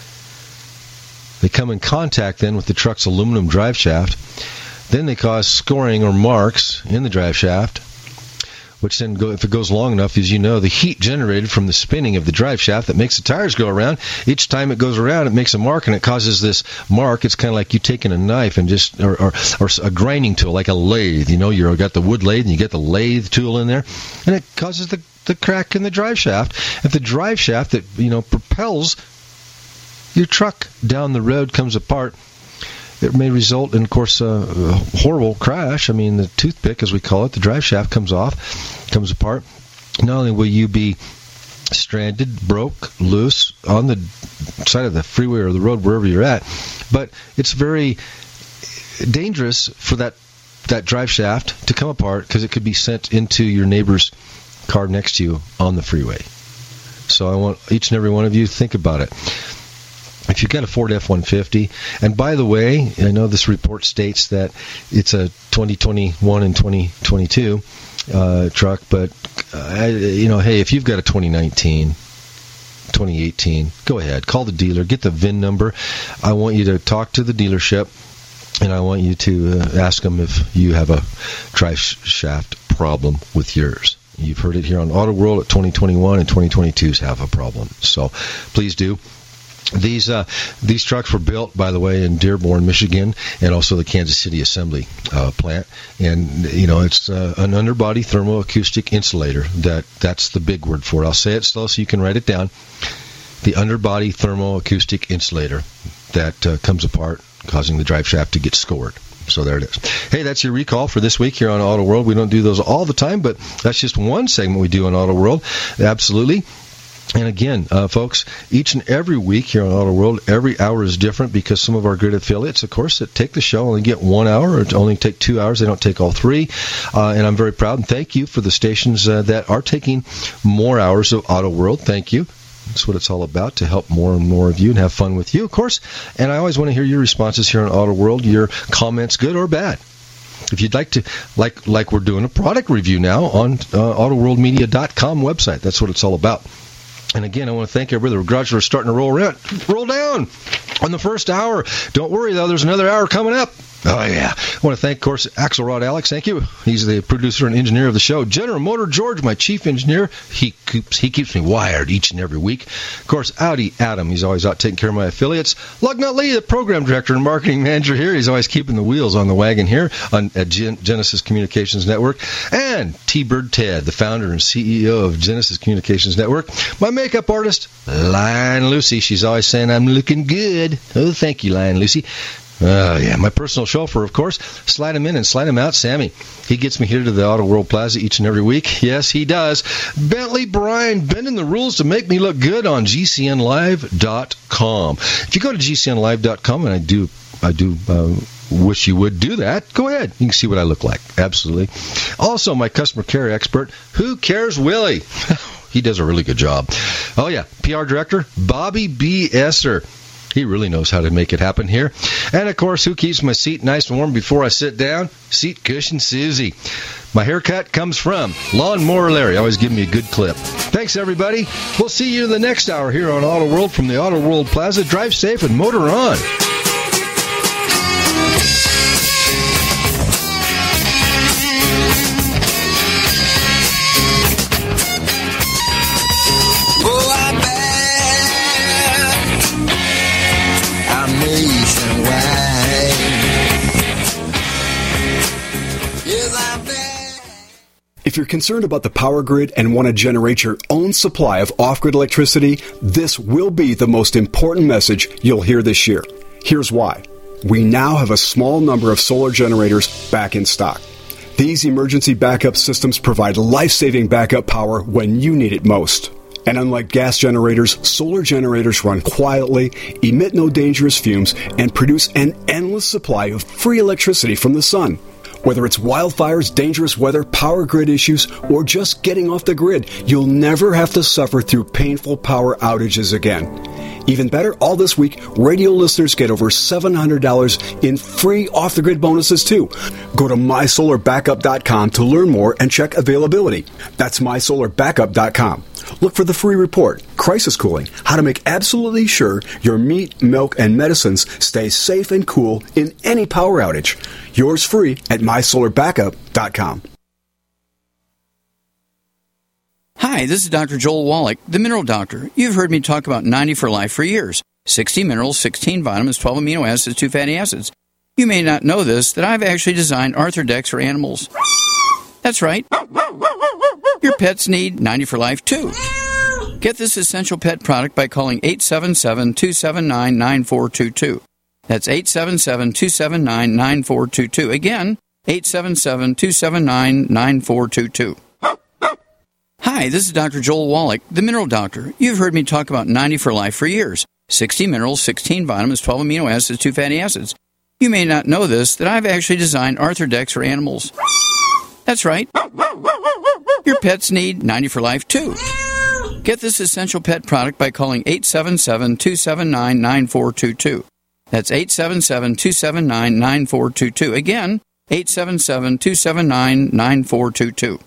They come in contact then with the truck's aluminum drive shaft. Then they cause scoring or marks in the drive shaft, which then, go, if it goes long enough, as you know, the heat generated from the spinning of the drive shaft that makes the tires go around, each time it goes around, it makes a mark, and it causes this mark. It's kind of like you taking a knife and just, or, or, or a grinding tool, like a lathe. You know, you've got the wood lathe, and you get the lathe tool in there, and it causes the, the crack in the drive shaft. If the drive shaft that, you know, propels your truck down the road comes apart, it may result in, of course, a horrible crash. I mean, the toothpick, as we call it, the drive shaft comes off, comes apart. Not only will you be stranded, broke, loose on the side of the freeway or the road, wherever you're at, but it's very dangerous for that that drive shaft to come apart because it could be sent into your neighbor's car next to you on the freeway. So I want each and every one of you to think about it. If you've got a Ford F one fifty, and by the way, I know this report states that it's a twenty twenty-one and twenty twenty-two uh, truck, but, uh, you know, hey, if you've got a twenty nineteen, twenty eighteen, go ahead. Call the dealer. Get the V I N number. I want you to talk to the dealership, and I want you to uh, ask them if you have a drive shaft problem with yours. You've heard it here on Auto World at twenty twenty-one and twenty twenty-twos have a problem. So please do. These uh, these trucks were built, by the way, in Dearborn, Michigan, and also the Kansas City Assembly uh, plant. And, you know, it's uh, an underbody thermoacoustic insulator. That That's the big word for it. I'll say it slow so you can write it down. the underbody thermoacoustic insulator that uh, comes apart, causing the drive shaft to get scored. So there it is. Hey, that's your recall for this week here on Auto World. We don't do those all the time, but that's just one segment we do on Auto World. Absolutely. And again, uh, folks, each and every week here on Auto World, every hour is different because some of our good affiliates, of course, that take the show only get one hour or only take two hours. They don't take all three. Uh, and I'm very proud. And thank you for the stations uh, that are taking more hours of Auto World. Thank you. That's what it's all about, to help more and more of you and have fun with you, of course. And I always want to hear your responses here on Auto World, your comments, good or bad. If you'd like to, like like we're doing a product review now on uh, auto world media dot com website. That's what it's all about. And again, I want to thank everybody. The garages are starting to roll around, roll down on the first hour. Don't worry, though. There's another hour coming up. Oh, yeah. I want to thank, of course, Axelrod Alex. Thank you. He's the producer and engineer of the show. General Motor George, my chief engineer. He keeps, he keeps me wired each and every week. Of course, Audi Adam. He's always out taking care of my affiliates. Lugnut Lee, the program director and marketing manager here. He's always keeping the wheels on the wagon here on, at Gen- Genesis Communications Network. And T-Bird Ted, the founder and C E O of Genesis Communications Network. My makeup artist, Lion Lucy. She's always saying I'm looking good. Oh, thank you, Lion Lucy. Oh, yeah. My personal chauffeur, of course. Slide him in and slide him out, Sammy. He gets me here to the Auto World Plaza each and every week. Yes, he does. Bentley Bryan, bending the rules to make me look good on G C N live dot com. If you go to G C N live dot com, and I do, I do uh, wish you would do that, go ahead. You can see what I look like. Absolutely. Also, my customer care expert, Who Cares Willie? He does a really good job. Oh, yeah. P R director, Bobby B. Esser. He really knows how to make it happen here. And, of course, who keeps my seat nice and warm before I sit down? Seat Cushion Susie. My haircut comes from Lawnmower Larry. Always give me a good clip. Thanks, everybody. We'll see you in the next hour here on Auto World from the Auto World Plaza. Drive safe and motor on. If you're concerned about the power grid and want to generate your own supply of off-grid electricity, this will be the most important message you'll hear this year. Here's why. We now have a small number of solar generators back in stock. These emergency backup systems provide life-saving backup power when you need it most. And unlike gas generators, solar generators run quietly, emit no dangerous fumes, and produce an endless supply of free electricity from the sun. Whether it's wildfires, dangerous weather, power grid issues, or just getting off the grid, you'll never have to suffer through painful power outages again. Even better, all this week, radio listeners get over seven hundred dollars in free off-the-grid bonuses, too. Go to my solar backup dot com to learn more and check availability. That's my solar backup dot com. Look for the free report, Crisis Cooling, how to make absolutely sure your meat, milk, and medicines stay safe and cool in any power outage. Yours free at my solar backup dot com. Hi, this is Doctor Joel Wallach, the Mineral Doctor. You've heard me talk about ninety for Life for years. sixty minerals, sixteen vitamins, twelve amino acids, two fatty acids. You may not know this, that I've actually designed Arthrodex for animals. That's right. Your pets need ninety for Life, too. Get this essential pet product by calling eight seven seven, two seven nine, nine four two two. That's eight seven seven, two seven nine, nine four two two. Again, eight seven seven, two seven nine, nine four two two. Hi, this is Doctor Joel Wallach, the Mineral Doctor. You've heard me talk about ninety for Life for years. sixty minerals, sixteen vitamins, twelve amino acids, two fatty acids. You may not know this, that I've actually designed Arthrodex for animals. That's right. Your pets need ninety for Life, too. Get this essential pet product by calling eight seven seven, two seven nine, nine four two two. That's eight seven seven, two seven nine, nine four two two. Again, eight seven seven, two seven nine, nine four two two.